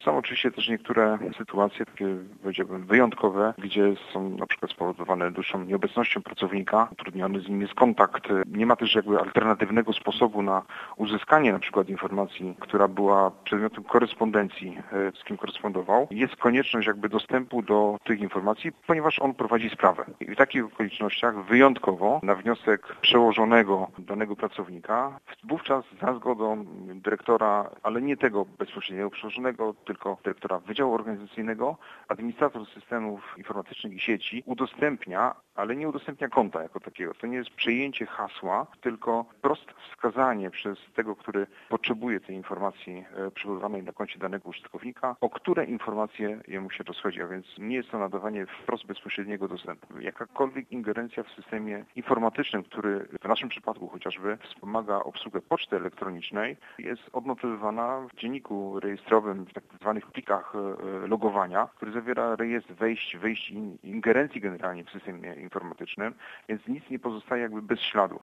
Są oczywiście też niektóre sytuacje takie, powiedziałbym, wyjątkowe, gdzie są na przykład spowodowane dłuższą nieobecnością pracownika, utrudniony z nim jest kontakt. Nie ma też jakby alternatywnego sposobu na uzyskanie na przykład informacji, która była przedmiotem korespondencji, z kim korespondował. Jest konieczność jakby dostępu do tych informacji, ponieważ on prowadzi sprawę. I w takich okolicznościach wyjątkowo na wniosek przełożonego danego pracownika, wówczas za zgodą dyrektora, ale nie tego bezpośredniego przełożonego, tylko dyrektora Wydziału Organizacyjnego, administrator systemów informatycznych i sieci udostępnia, ale nie udostępnia konta jako takiego. To nie jest przejęcie hasła, tylko proste wskazanie przez tego, który potrzebuje tej informacji przechowywanej na koncie danego użytkownika, o które informacje jemu się rozchodzi, a więc nie jest to nadawanie wprost bezpośredniego dostępu. Jakakolwiek ingerencja w systemie informatycznym, który w naszym przypadku chociażby wspomaga obsługę poczty elektronicznej, jest odnotowywana w dzienniku rejestrowym, w tak zwanych plikach logowania, który zawiera rejestr wejść, wyjść i ingerencji generalnie w systemie informatycznym, więc nic nie pozostaje jakby bez śladu.